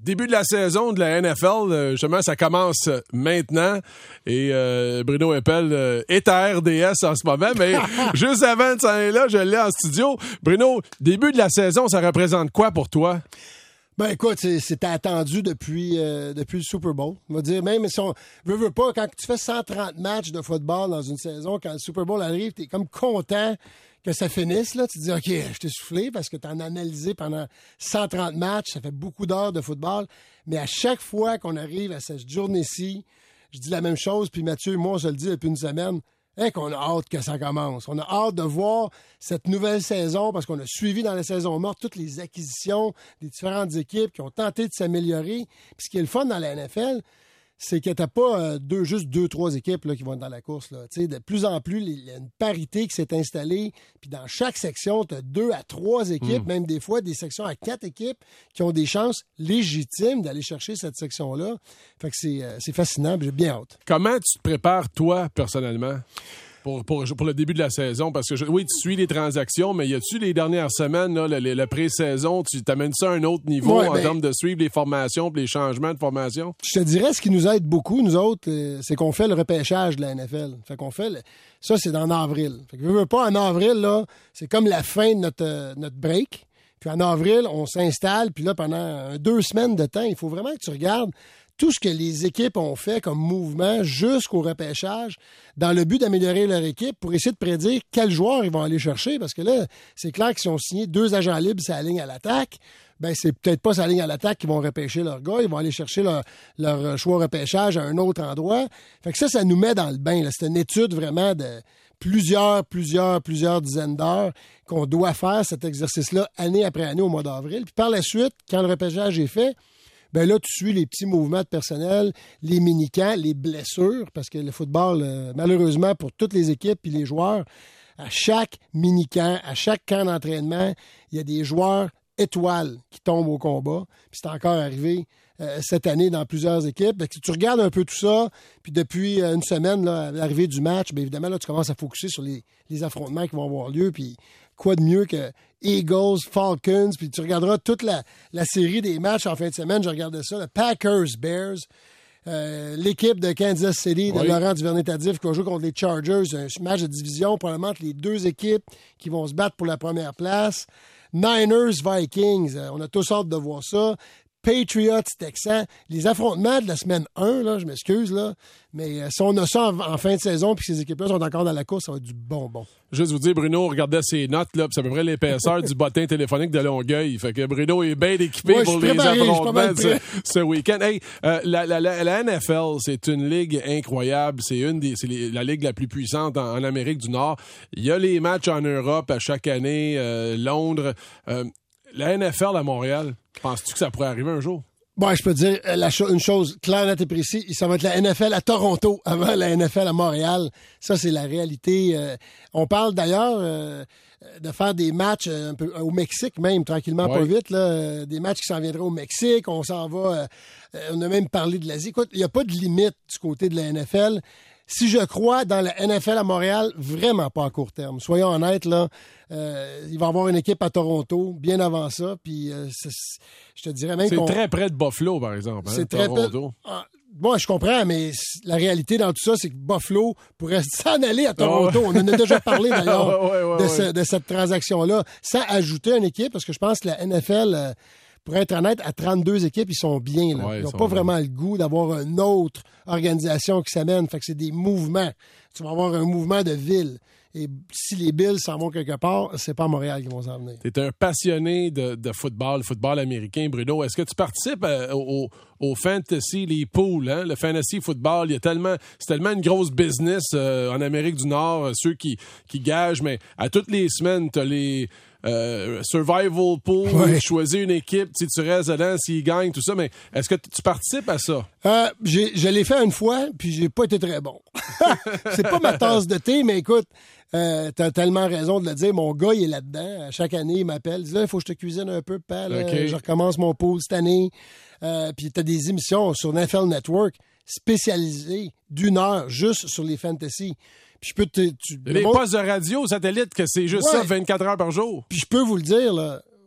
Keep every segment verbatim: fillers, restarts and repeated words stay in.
début de la saison de la N F L, euh, justement, ça commence maintenant. Et euh, Bruno Eppel euh, est à R D S en ce moment, mais juste avant de s'en aller là, je l'ai en studio. Bruno, début de la saison, ça représente quoi pour toi? Ben écoute, c'est, c'était attendu depuis, euh, depuis le Super Bowl. On va dire, même si on veut, veut pas, quand tu fais cent trente matchs de football dans une saison, quand le Super Bowl arrive, t'es comme content que ça finisse, là. Tu te dis, OK, je t'ai soufflé parce que t'en as analysé pendant cent trente matchs, ça fait beaucoup d'heures de football. Mais à chaque fois qu'on arrive à cette journée-ci, je dis la même chose, puis Mathieu et moi, on se le dit depuis une semaine, hein, qu'on a hâte que ça commence. On a hâte de voir cette nouvelle saison parce qu'on a suivi dans la saison morte toutes les acquisitions des différentes équipes qui ont tenté de s'améliorer. Puis ce qui est le fun dans la N F L, c'est que t'as pas euh, deux, juste deux, trois équipes là, qui vont être dans la course. Là. De plus en plus, il y a une parité qui s'est installée. Puis dans chaque section, tu as deux à trois équipes, mmh. même des fois des sections à quatre équipes qui ont des chances légitimes d'aller chercher cette section-là. Fait que c'est, euh, c'est fascinant, j'ai bien hâte. Comment tu te prépares, toi, personnellement? Pour, pour, pour le début de la saison, parce que je, oui, tu suis les transactions, mais y a-tu les dernières semaines, là, le, le, le pré-saison, tu t'amènes ça à un autre niveau ouais, en ben, termes de suivre les formations et les changements de formation? Je te dirais, ce qui nous aide beaucoup, nous autres, euh, c'est qu'on fait le repêchage de la N F L. Fait qu'on fait le, ça, c'est en avril. Fait que veux, veux pas, en avril, là, c'est comme la fin de notre, euh, notre break. Puis en avril, on s'installe, puis là, pendant euh, deux semaines de temps, il faut vraiment que tu regardes tout ce que les équipes ont fait comme mouvement jusqu'au repêchage dans le but d'améliorer leur équipe pour essayer de prédire quels joueurs ils vont aller chercher. Parce que là, c'est clair qu'ils ont signé deux agents libres sur la ligne à l'attaque. Ben, c'est peut-être pas sur la ligne à l'attaque qu'ils vont repêcher leur gars. Ils vont aller chercher leur, leur choix au repêchage à un autre endroit. Fait que ça, ça nous met dans le bain. Là. C'est une étude vraiment de plusieurs, plusieurs, plusieurs dizaines d'heures qu'on doit faire cet exercice-là année après année au mois d'avril. Puis par la suite, quand le repêchage est fait, ben là, tu suis les petits mouvements de personnel, les mini-camps, les blessures, parce que le football, euh, malheureusement, pour toutes les équipes et les joueurs, à chaque mini-camp, à chaque camp d'entraînement, il y a des joueurs étoiles qui tombent au combat. Puis c'est encore arrivé euh, cette année dans plusieurs équipes. Donc, si tu regardes un peu tout ça, puis depuis euh, une semaine, là, à l'arrivée du match, bien évidemment, là, tu commences à focusser sur les, les affrontements qui vont avoir lieu, puis quoi de mieux que Eagles, Falcons, puis tu regarderas toute la, la série des matchs en fin de semaine. Je regardais ça, le Packers, Bears, euh, l'équipe de Kansas City, de oui. Laurent Duvernay-Tardif qui va jouer contre les Chargers, un match de division, probablement entre les deux équipes qui vont se battre pour la première place. Niners, Vikings, euh, on a tous hâte de voir ça. Patriots, Texans, les affrontements de la semaine un, là, je m'excuse, là, mais euh, si on a ça en, en fin de saison puis que ces équipes-là sont encore dans la course, ça va être du bonbon. Juste vous dire, Bruno regardait ses notes, là, puis c'est à peu près l'épaisseur du bottin téléphonique de Longueuil. Fait que Bruno est bien équipé ouais, pour les préparé, affrontements ce, ce week-end. Hey, euh, la, la, la, la N F L, c'est une ligue incroyable. C'est une des, c'est les, la ligue la plus puissante en, en Amérique du Nord. Il y a les matchs en Europe à chaque année, euh, Londres. Euh, la N F L à Montréal, penses-tu que ça pourrait arriver un jour? Bon, je peux te dire la cho- une chose claire, nette et précise. Ça va être la N F L à Toronto avant la N F L à Montréal. Ça, c'est la réalité. Euh, on parle d'ailleurs euh, de faire des matchs un peu au Mexique même, tranquillement, ouais. pas vite. Là, euh, des matchs qui s'en viendraient au Mexique. On s'en va... Euh, on a même parlé de l'Asie. Écoute, il n'y a pas de limite du côté de la N F L. Si je crois dans la N F L à Montréal, vraiment pas à court terme. Soyons honnêtes, là, euh, il va y avoir une équipe à Toronto bien avant ça. Puis, euh, je te dirais même c'est qu'on... très près de Buffalo, par exemple. Hein, c'est Toronto. Très près... Ah, bon, je comprends, mais la réalité dans tout ça, c'est que Buffalo pourrait s'en aller à Toronto. Oh. On en a déjà parlé, d'ailleurs, ouais, ouais, ouais, de, ce, de cette transaction-là, sans ajouter une équipe, parce que je pense que la N F L... Euh, pour être honnête, à trente-deux équipes, ils sont bien. Là. Ouais, ils n'ont pas bien. Vraiment le goût d'avoir une autre organisation qui s'amène. Fait que c'est des mouvements. Tu vas avoir un mouvement de ville. Et si les Bills s'en vont quelque part, c'est pas à Montréal qu'ils vont s'en venir. Tu es un passionné de, de football, football américain, Bruno. Est-ce que tu participes à, au, au fantasy, les pools, hein? Le fantasy football? Il y a tellement, c'est tellement une grosse business euh, en Amérique du Nord, ceux qui, qui gagent, mais à toutes les semaines, tu as les... Euh, survival pool, ouais. Choisis une équipe, si tu restes dedans, s'ils gagnent, tout ça, mais est-ce que tu participes à ça? Euh, j'ai, je l'ai fait une fois, puis j'ai pas été très bon. C'est pas ma tasse de thé, mais écoute, euh, t'as tellement raison de le dire. Mon gars, il est là-dedans. Chaque année, il m'appelle. Il dit là, il faut que je te cuisine un peu, pal. Okay. Je recommence mon pool cette année. Euh, puis t'as des émissions sur N F L Network spécialisées d'une heure juste sur les fantasy. Puis je peux te, tu, les postes de radio, satellite, que c'est juste ouais. ça, vingt-quatre heures par jour. Puis je peux vous le dire, là,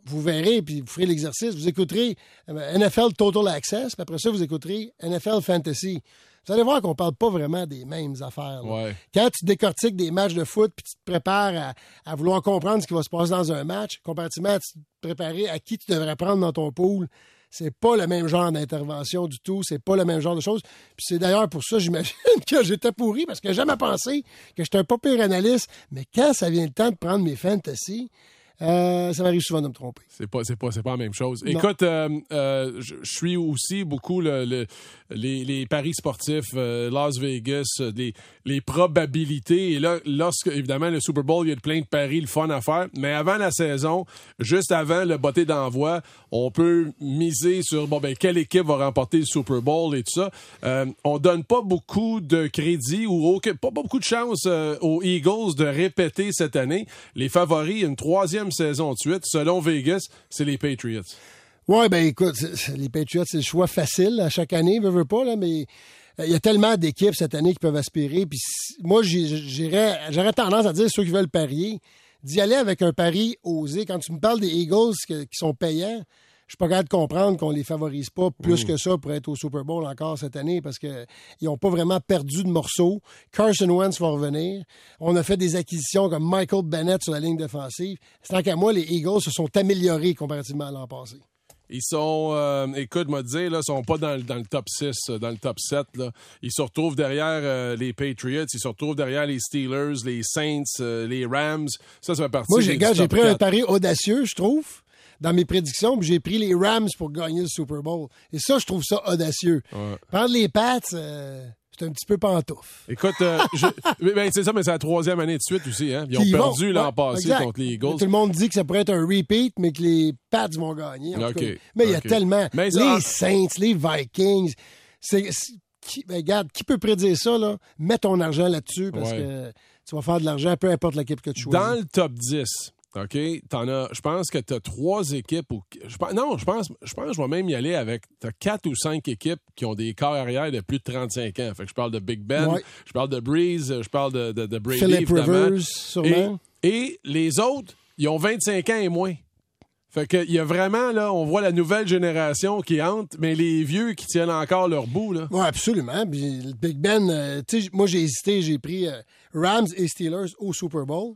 vous verrez, puis vous ferez l'exercice, vous écouterez N F L Total Access, puis après ça, vous écouterez N F L Fantasy. Vous allez voir qu'on parle pas vraiment des mêmes affaires. Ouais. Quand tu décortiques des matchs de foot puis tu te prépares à, à vouloir comprendre ce qui va se passer dans un match, comparativement à te préparer à qui tu devrais prendre dans ton pool, c'est pas le même genre d'intervention du tout, c'est pas le même genre de choses. Puis c'est d'ailleurs pour ça, j'imagine que j'étais pourri, parce que j'ai jamais pensé que j'étais un pas pire analyste, mais quand ça vient le temps de prendre mes fantasy, Euh, ça m'arrive souvent de me tromper. C'est pas, c'est pas, c'est pas la même chose. Non. Écoute, euh, euh, je suis aussi beaucoup le, le, les, les paris sportifs, euh, Las Vegas, euh, les, les probabilités. Et là, lorsque, évidemment, le Super Bowl, il y a plein de paris, le fun à faire. Mais avant la saison, juste avant le botté d'envoi, on peut miser sur, bon, ben, quelle équipe va remporter le Super Bowl et tout ça. Euh, on donne pas beaucoup de crédit ou aucun, pas, pas beaucoup de chance euh, aux Eagles de répéter cette année. Les favoris, une troisième saison de suite, selon Vegas, c'est les Patriots. Oui, ben écoute, les Patriots, c'est le choix facile à chaque année, veux, veux pas, là, mais il y a tellement d'équipes cette année qui peuvent aspirer. Puis moi, j'irais, j'aurais tendance à dire, ceux qui veulent parier, d'y aller avec un pari osé. Quand tu me parles des Eagles qui, qui sont payants, je suis pas capable de comprendre qu'on les favorise pas plus mmh. que ça pour être au Super Bowl encore cette année, parce que ils ont pas vraiment perdu de morceaux. Carson Wentz va revenir. On a fait des acquisitions comme Michael Bennett sur la ligne défensive. C'est tant qu'à moi, les Eagles se sont améliorés comparativement à l'an passé. Ils sont, euh, écoute, m'a dit, là, sont pas dans, dans le top six, dans le top sept, là. Ils se retrouvent derrière euh, les Patriots, ils se retrouvent derrière les Steelers, les Saints, euh, les Rams. Ça, ça fait partie moi, j'ai, des j'ai pris quatre. un pari audacieux, je trouve, dans mes prédictions, puis j'ai pris les Rams pour gagner le Super Bowl. Et ça, je trouve ça audacieux. Ouais. Prendre les Pats, euh, c'est un petit peu pantoufle. Écoute, euh, je, ben, c'est ça, mais c'est la troisième année de suite aussi. Hein? Ils ont Ils perdu vont, l'an ouais, passé exact. contre les Eagles. Tout le monde dit que ça pourrait être un repeat, mais que les Pats vont gagner. En okay. tout cas. Mais il okay. y a tellement. Mais ça, les Saints, les Vikings. C'est, c'est, qui, ben, regarde, qui peut prédire ça, là? Mets ton argent là-dessus, parce ouais. que tu vas faire de l'argent, peu importe l'équipe que tu choisis. Dans le top dix, OK, t'en as, je pense que tu as trois équipes. Ou, je, non, je pense, je pense que je vais même y aller avec. Tu as quatre ou cinq équipes qui ont des corps arrière de plus de trente-cinq ans. Fait que je parle de Big Ben, ouais. je parle de Breeze, je parle de, de, de Brady, Philip évidemment. Rivers, sûrement. Et, et les autres, ils ont vingt-cinq ans et moins. Fait que il y a vraiment, là, on voit la nouvelle génération qui entre, mais les vieux qui tiennent encore leur bout, là. Oui, absolument. Puis le Big Ben, euh, tu sais, moi, j'ai hésité, j'ai pris euh, Rams et Steelers au Super Bowl.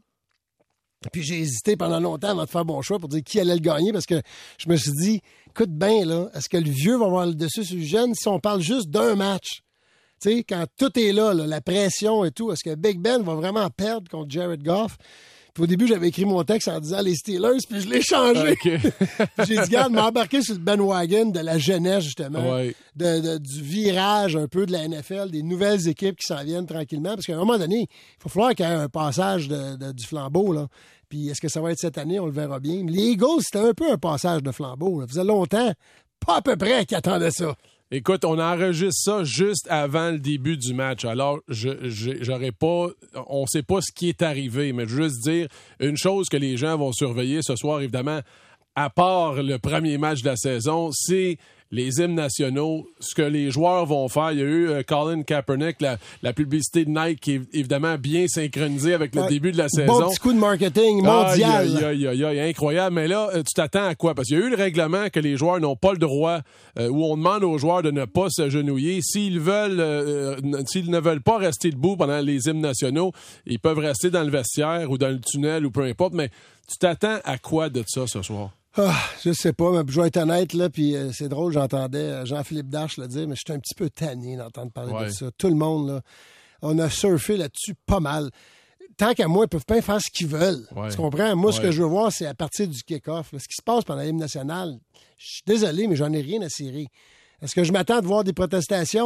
Puis j'ai hésité pendant longtemps avant de faire bon choix pour dire qui allait le gagner, parce que je me suis dit, écoute bien, là, est-ce que le vieux va avoir le dessus sur le jeune si on parle juste d'un match? Tu sais, quand tout est là, là, la pression et tout, est-ce que Big Ben va vraiment perdre contre Jared Goff? Puis au début, j'avais écrit mon texte en disant les Steelers, puis je l'ai changé. Okay. J'ai dit, garde, m'embarquer sur le bandwagon de la jeunesse, justement, ouais. de, de, du virage un peu de la N F L, des nouvelles équipes qui s'en viennent tranquillement, parce qu'à un moment donné, il va falloir qu'il y ait un passage de, de, du flambeau, là. Puis est-ce que ça va être cette année? On le verra bien. Mais les Eagles, c'était un peu un passage de flambeau, là. Ça faisait longtemps, pas à peu près, qu'ils attendaient ça. Écoute, on enregistre ça juste avant le début du match. Alors, je, je j'aurais pas, on sait pas ce qui est arrivé, mais je veux juste dire une chose que les gens vont surveiller ce soir, évidemment, à part le premier match de la saison, c'est les hymnes nationaux, ce que les joueurs vont faire. Il y a eu euh, Colin Kaepernick, la, la publicité de Nike qui est évidemment bien synchronisée avec le ouais, début de la saison. Bon petit coup de marketing mondial. Aïe, aïe, aïe, aïe, incroyable. Mais là, tu t'attends à quoi? Parce qu'il y a eu le règlement que les joueurs n'ont pas le droit, euh, où on demande aux joueurs de ne pas s'agenouiller. S'ils veulent, euh, s'ils ne veulent pas rester debout pendant les hymnes nationaux, ils peuvent rester dans le vestiaire ou dans le tunnel ou peu importe. Mais tu t'attends à quoi de ça ce soir? Ah, je sais pas, mais je vais être honnête, là, puis euh, c'est drôle, j'entendais Jean-Philippe Darche le dire, mais je suis un petit peu tanné d'entendre parler ouais. de ça. Tout le monde, là, on a surfé là-dessus pas mal. Tant qu'à moi, ils peuvent pas faire ce qu'ils veulent. Ouais. Tu comprends? Moi, ouais. ce que je veux voir, c'est à partir du kick-off. Là, ce qui se passe pendant l'hymne national, je suis désolé, mais j'en ai rien à cirer. Est-ce que je m'attends de voir des protestations?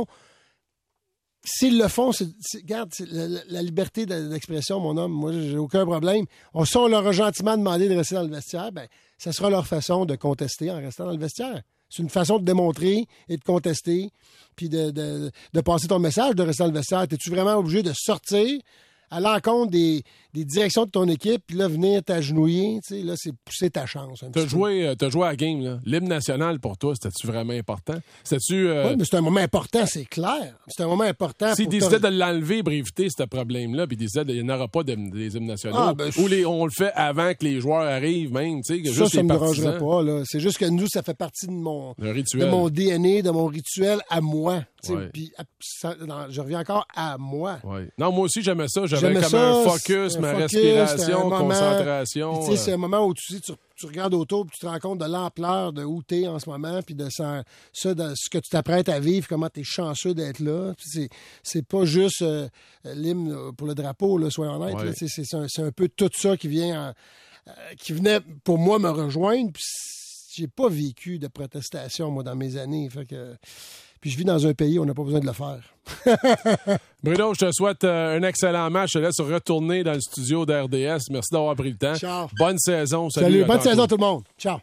S'ils le font, c'est, c'est, regarde, c'est la, la liberté d'expression, mon homme, moi, j'ai aucun problème. On, si on leur a gentiment demandé de rester dans le vestiaire, ben, ça sera leur façon de contester en restant dans le vestiaire. C'est une façon de démontrer et de contester, puis de, de, de passer ton message de rester dans le vestiaire. Es-tu vraiment obligé de sortir à l'encontre des, des directions de ton équipe, puis là, venir t'agenouiller, tu sais, là, c'est pousser ta chance. T'as joué, t'as joué à la game, là. L'hymne national, pour toi, c'était-tu vraiment important? C'était-tu... Euh... Oui, mais c'est un moment important, c'est clair. C'est un moment important. S'ils décidaient de l'enlever pour éviter ce problème-là, puis ils disaient qu'il n'y en aura pas de, des hymnes nationaux, ah, ben, ou les, on le fait avant que les joueurs arrivent, même, tu sais, que ça, juste ça les me partisans. dérangerait pas, là. C'est juste que nous, ça fait partie de mon, rituel. de mon D N A, de mon rituel à moi. Ouais. Puis, je reviens encore à moi. Ouais. Non, moi aussi, j'aimais ça. J'avais j'aimais comme ça, un focus, un ma focus, respiration, moment, concentration. Tu sais, c'est un moment où tu, tu, tu regardes autour et tu te rends compte de l'ampleur de où tu es en ce moment, puis de ça, ça, de ce que tu t'apprêtes à vivre, comment tu es chanceux d'être là. C'est, c'est pas juste euh, l'hymne pour le drapeau, là, soyons honnêtes. Ouais. C'est, c'est, un, c'est un peu tout ça qui vient, en, euh, qui venait pour moi me rejoindre. Puis j'ai pas vécu de protestation, moi, dans mes années. Fait que... Puis je vis dans un pays où on n'a pas besoin de le faire. Bruno, je te souhaite euh, un excellent match. Je te laisse retourner dans le studio d'R D S. Merci d'avoir pris le temps. Ciao. Bonne saison. Salut. Salut. Bonne saison tout le monde. Ciao.